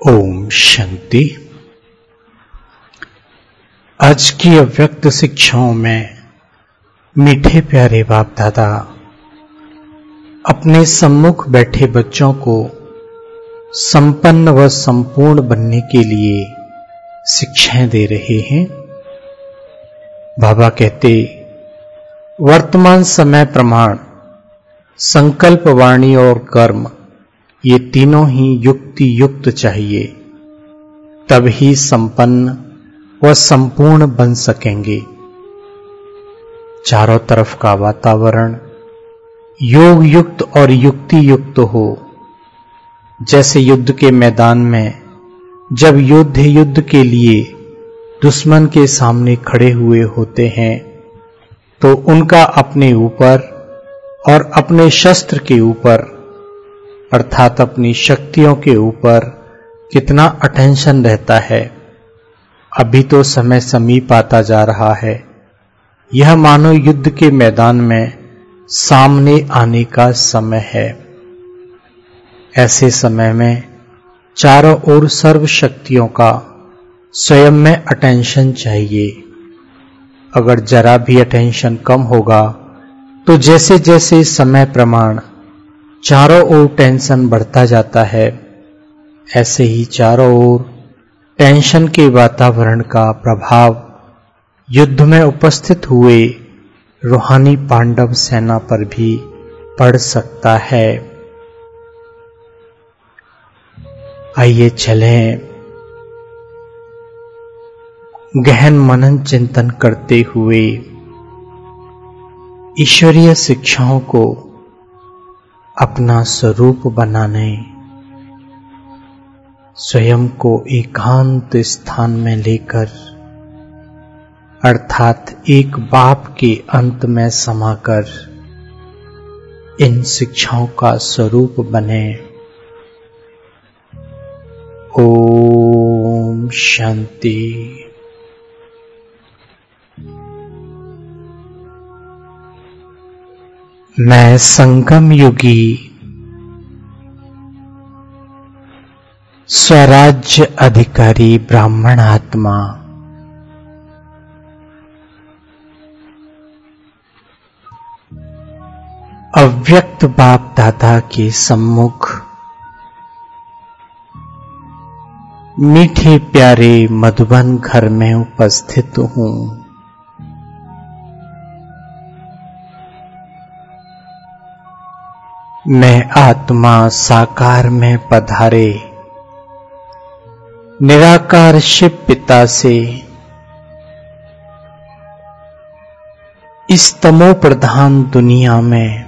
ओम शांति। आज की अव्यक्त शिक्षाओं में मीठे प्यारे बाप दादा अपने सम्मुख बैठे बच्चों को संपन्न व संपूर्ण बनने के लिए शिक्षाएं दे रहे हैं। बाबा कहते, वर्तमान समय प्रमाण, संकल्प, वाणी और कर्म, ये तीनों ही युक्ति युक्त चाहिए, तभी संपन्न व संपूर्ण बन सकेंगे। चारों तरफ का वातावरण योग युक्त और युक्ति युक्त हो। जैसे युद्ध के मैदान में जब योद्धे युद्ध के लिए दुश्मन के सामने खड़े हुए होते हैं तो उनका अपने ऊपर और अपने शस्त्र के ऊपर अर्थात अपनी शक्तियों के ऊपर कितना अटेंशन रहता है। अभी तो समय समीप आता जा रहा है। यह मानो युद्ध के मैदान में सामने आने का समय है। ऐसे समय में चारों ओर सर्व शक्तियों का स्वयं में अटेंशन चाहिए। अगर जरा भी अटेंशन कम होगा तो जैसे जैसे समय प्रमाण चारों ओर टेंशन बढ़ता जाता है, ऐसे ही चारों ओर टेंशन के वातावरण का प्रभाव युद्ध में उपस्थित हुए रूहानी पांडव सेना पर भी पड़ सकता है। आइए चलें, गहन मनन चिंतन करते हुए ईश्वरीय शिक्षाओं को अपना स्वरूप बनाने, स्वयं को एकांत स्थान में लेकर अर्थात एक बाप के अंत में समाकर इन शिक्षाओं का स्वरूप बने। ओम शांति। मैं संगम युगी स्वराज्य अधिकारी ब्राह्मण आत्मा अव्यक्त बाप दादा के सम्मुख मीठे प्यारे मधुबन घर में उपस्थित हूं। मैं आत्मा साकार में पधारे निराकार शिव पिता से इस तमो प्रधान दुनिया में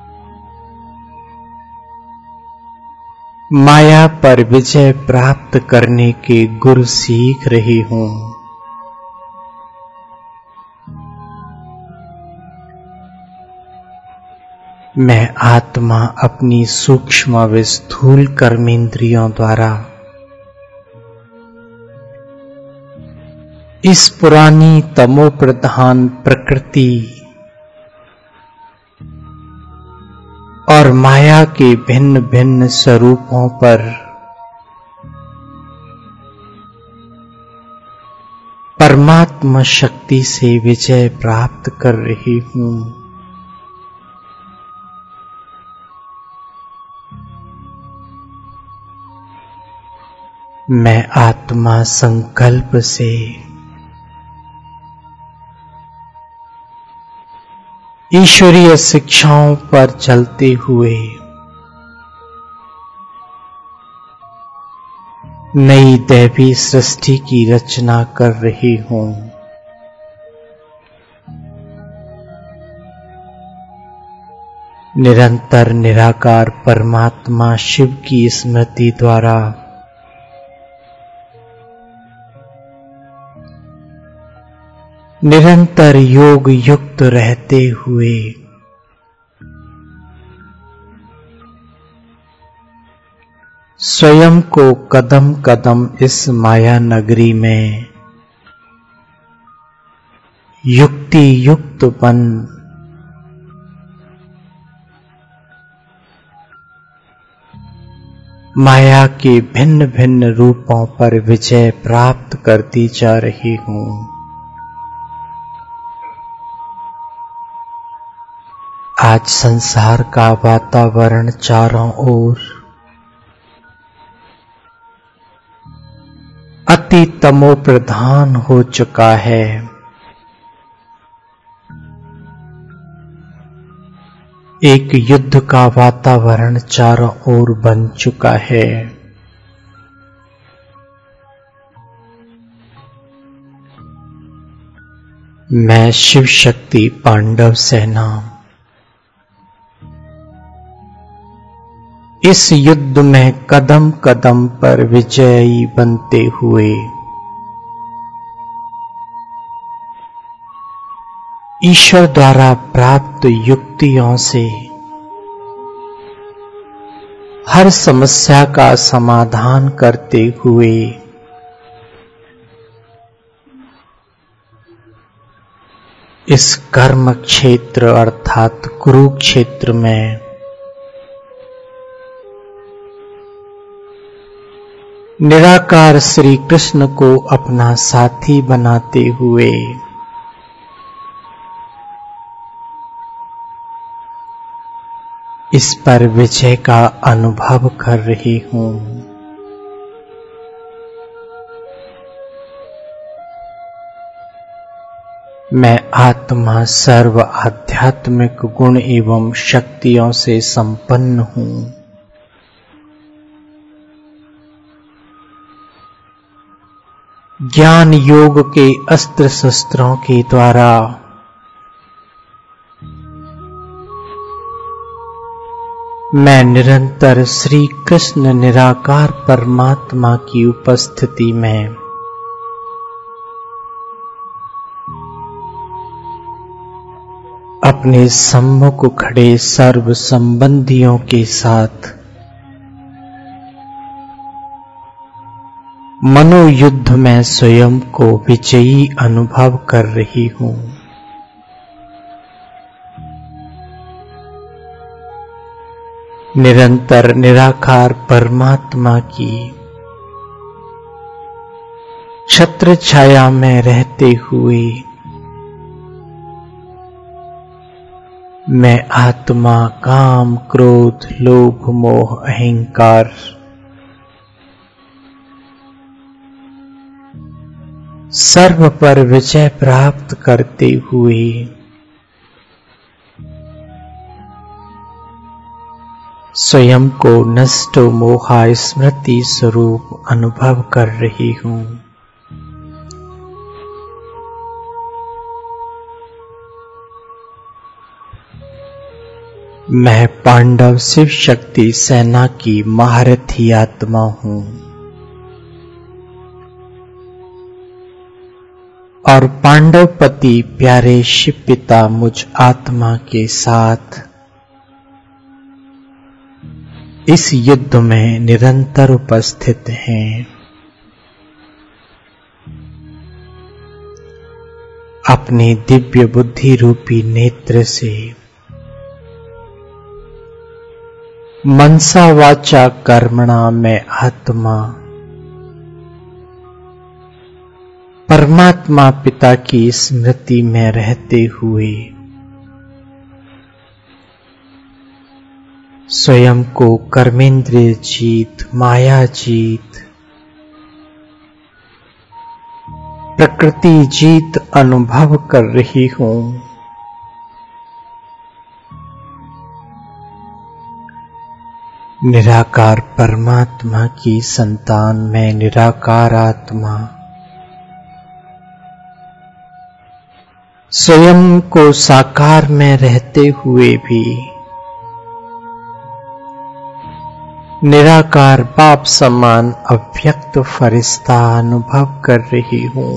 माया पर विजय प्राप्त करने के गुर सीख रही हूं। मैं आत्मा अपनी सूक्ष्म व स्थूल कर्मेंद्रियों द्वारा इस पुरानी तमो प्रधान प्रकृति और माया के भिन्न भिन्न स्वरूपों पर परमात्मा शक्ति से विजय प्राप्त कर रही हूं। मैं आत्मा संकल्प से ईश्वरीय शिक्षाओं पर चलते हुए नई दैवी सृष्टि की रचना कर रही हूं। निरंतर निराकार परमात्मा शिव की स्मृति द्वारा निरंतर योग युक्त रहते हुए स्वयं को कदम कदम इस माया नगरी में युक्ति युक्त बन माया के भिन्न भिन्न रूपों पर विजय प्राप्त करती जा रही हूं। आज संसार का वातावरण चारों ओर अति तमो प्रधान हो चुका है। एक युद्ध का वातावरण चारों ओर बन चुका है। मैं शिव शक्ति पांडव सेना इस युद्ध में कदम कदम पर विजयी बनते हुए ईश्वर द्वारा प्राप्त युक्तियों से हर समस्या का समाधान करते हुए इस कर्म क्षेत्र अर्थात कुरुक्षेत्र में निराकार श्री कृष्ण को अपना साथी बनाते हुए इस पर विजय का अनुभव कर रही हूं। मैं आत्मा सर्व आध्यात्मिक गुण एवं शक्तियों से संपन्न हूं। ज्ञान योग के अस्त्र शस्त्रों के द्वारा मैं निरंतर श्री कृष्ण निराकार परमात्मा की उपस्थिति में अपने सम्मुख खड़े सर्व संबंधियों के साथ मनोयुद्ध में स्वयं को विजयी अनुभव कर रही हूं। निरंतर निराकार परमात्मा की छत्र छाया में रहते हुए मैं आत्मा काम क्रोध लोभ मोह अहंकार सर्व पर विजय प्राप्त करते हुए स्वयं को नष्ट मोहा स्मृति स्वरूप अनुभव कर रही हूं। मैं पांडव शिव शक्ति सेना की महारथी आत्मा हूं और पांडवपति प्यारे शिव पिता मुझ आत्मा के साथ इस युद्ध में निरंतर उपस्थित हैं। अपने दिव्य बुद्धि रूपी नेत्र से मनसा वाचा कर्मणा में आत्मा परमात्मा पिता की स्मृति में रहते हुए स्वयं को कर्मेंद्रिय जीत माया जीत प्रकृति जीत अनुभव कर रही हूं। निराकार परमात्मा की संतान में निराकार आत्मा स्वयं को साकार में रहते हुए भी निराकार बाप समान अव्यक्त फरिश्ता अनुभव कर रही हूं।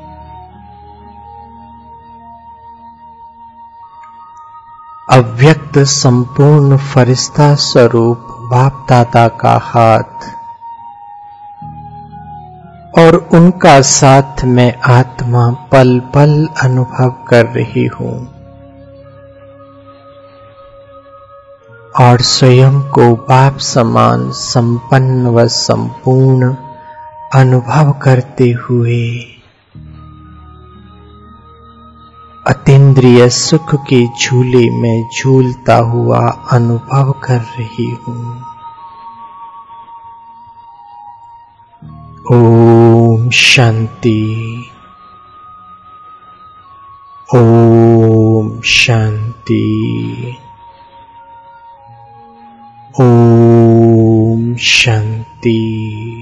अव्यक्त संपूर्ण फरिश्ता स्वरूप बाप दादा का हाथ और उनका साथ में आत्मा पल पल अनुभव कर रही हूं और स्वयं को बाप समान संपन्न व संपूर्ण अनुभव करते हुए अतीन्द्रिय सुख के झूले में झूलता हुआ अनुभव कर रही हूँ। ओम शांति। ओम शांति। ओम शांति।